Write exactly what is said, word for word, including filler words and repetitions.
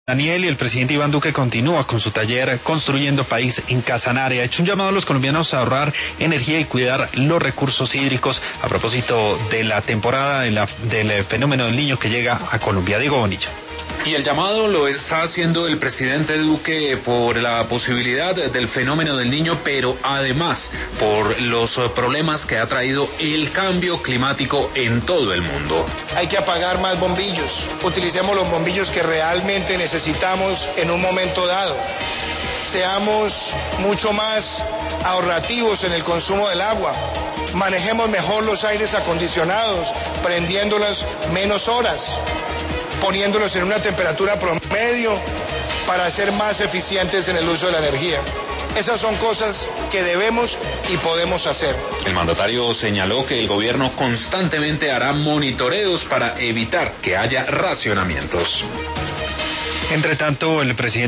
Daniel, y el presidente Iván Duque continúa con su taller Construyendo País en Casanare. Ha hecho un llamado a los colombianos a ahorrar energía y cuidar los recursos hídricos a propósito de la temporada de la, del fenómeno del Niño que llega a Colombia. Diego Bonilla. Y el llamado lo está haciendo el presidente Duque por la posibilidad del fenómeno del Niño, pero además por los problemas que ha traído el cambio climático en todo el mundo. Hay que apagar más bombillos. Utilicemos los bombillos que realmente necesitamos en un momento dado. Seamos mucho más ahorrativos en el consumo del agua. Manejemos mejor los aires acondicionados, prendiéndolos menos horas, poniéndolos en una temperatura promedio para ser más eficientes en el uso de la energía. Esas son cosas que debemos y podemos hacer. El mandatario señaló que el gobierno constantemente hará monitoreos para evitar que haya racionamientos. Entre tanto, el presidente